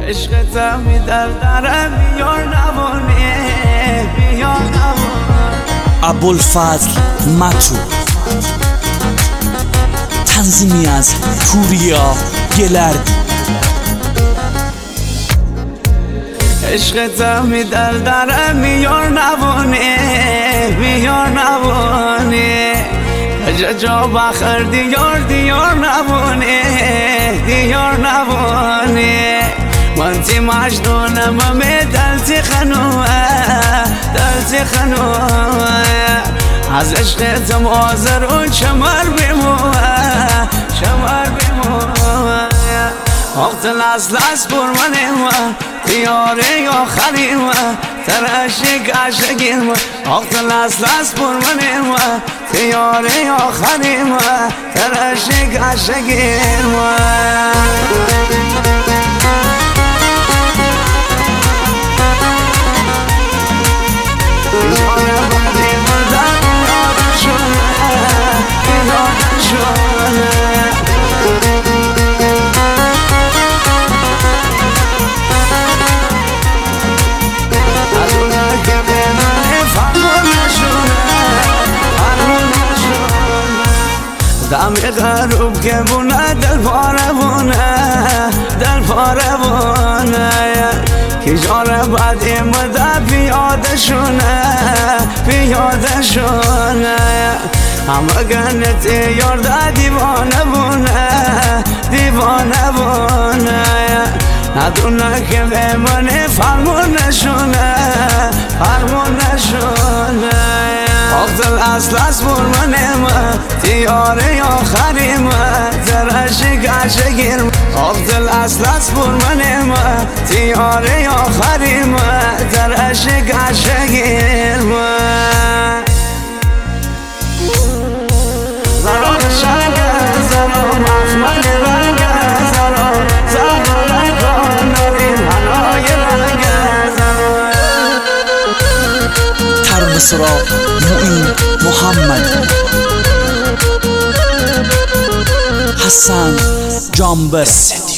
عشقتم در درم بیار نوانه بیار نوانه. ابوالفضل متو، تنظیمی از پوریا گلردی. عشقتم در درم بیار نوانه بیار نوانه. جا بخر دیار دیار نوانه دیار نوانه. من تی مجنونم دلتی خنوه دلتی خنوه. از عشقتم آزر و چمر بموه چمر بموه. وقت لس بر منه دیاره آخری ترشک عشقیم. وقت لس بر منه دیاره آخری ترشک عشقیم. دم غروب که بونه دل پاره بونه دل پاره بونه. که جاره بعدی مده پیاده شونه پیاده شونه. همه گنت یارده دیوانه بونه دیوانه بونه. ندونه که به من فرمون نشونه فرمون نشونه. وقت الاصل بر منه دیاره آخریم ترشک عشقیم. وقت الاصل بر منه دیاره آخریم ترشک عشقیم. زران شنگه زران اخمل رنگه زران زران رنگان نارین هنای رنگه زران. ترمسرا معین محمد، حسن جانبرستی.